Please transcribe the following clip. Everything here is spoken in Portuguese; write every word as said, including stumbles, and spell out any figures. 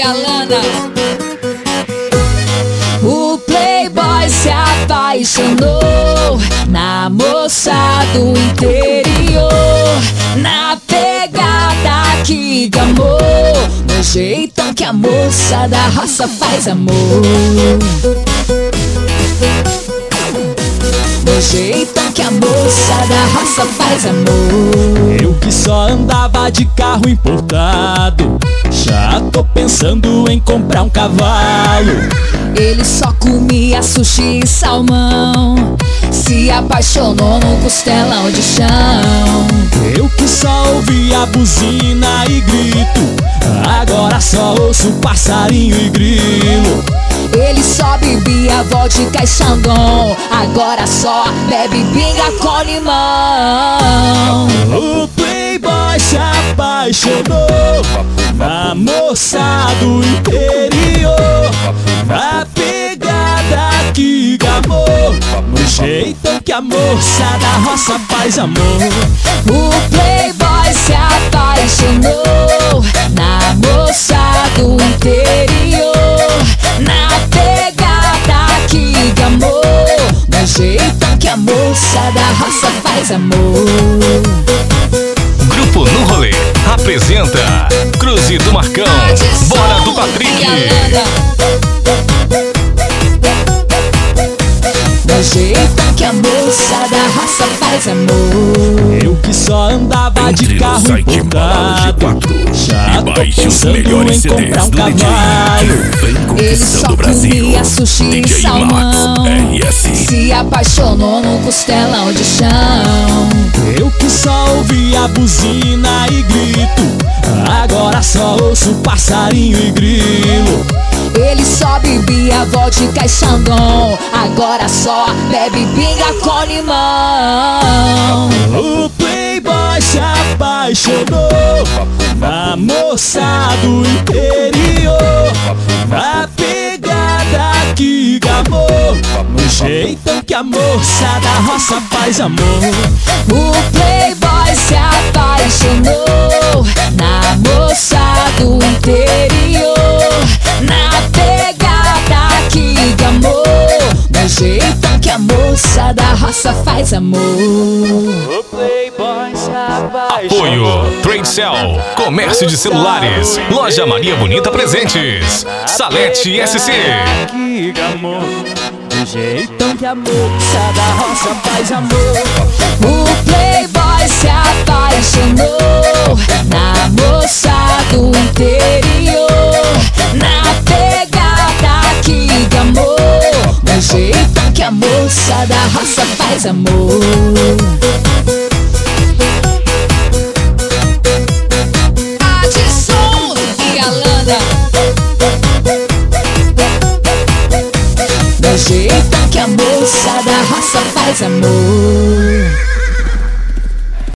a Lana. O playboy se apaixonou na moça do interior, na pegada que gamou, no jeitão que a moça da roça faz amor, no jeitão que a moça da roça faz amor. Eu que só andava de carro importado, já tô pensando em comprar um cavalo. Ele só comia sushi e salmão, se apaixonou no costelão de chão. Eu que só ouvia buzina e grito, agora só ouço passarinho e grilo. Ele só bebia vodka e xandão, agora só bebe pinga com limão. O playboy se apaixonou na moça do interior, na pegada que gamou, no jeitão que a moça da roça faz amor. O playboy se apaixonou na moça do interior, na pegada que gamou, no jeitão que a moça da roça faz amor. Grupo No Rolê apresenta Cruze do Marcão, Bora do Patrick. No jeitão que a moça da roça faz amor. Eu que só andava de Entre carro no site importado, Balados já e tô baixe os pensando melhores em C Ds comprar um do D J cavalo. que vem Ele conquistando só o Brasil. comia sushi e D J salmão, Max R S. se apaixonou no costelão de chão. Eu que só ouvia buzina e grito, agora só ouço passarinho e grilo. Ele só bebia vodka e xandão, agora só bebe pinga com limão. O playboy se apaixonou na moça do interior, na pegada que gamou, no jeitão que a moça da roça faz amor. O playboy se apaixonou na moça do interior, na pegada que gamou, no jeitão que a moça da roça faz amor. O playboy se apaixonou. Apoio Tradecell, comércio de celulares, Loja Maria Bonita Presentes, Salete S C. Que gamou, do jeitão que a moça da roça faz amor. O playboy se apaixonou na moça do interior, na pegada que gamou, no jeitão que a moça da roça faz amor. Adson e a Lana. No jeitão que a moça da roça faz amor.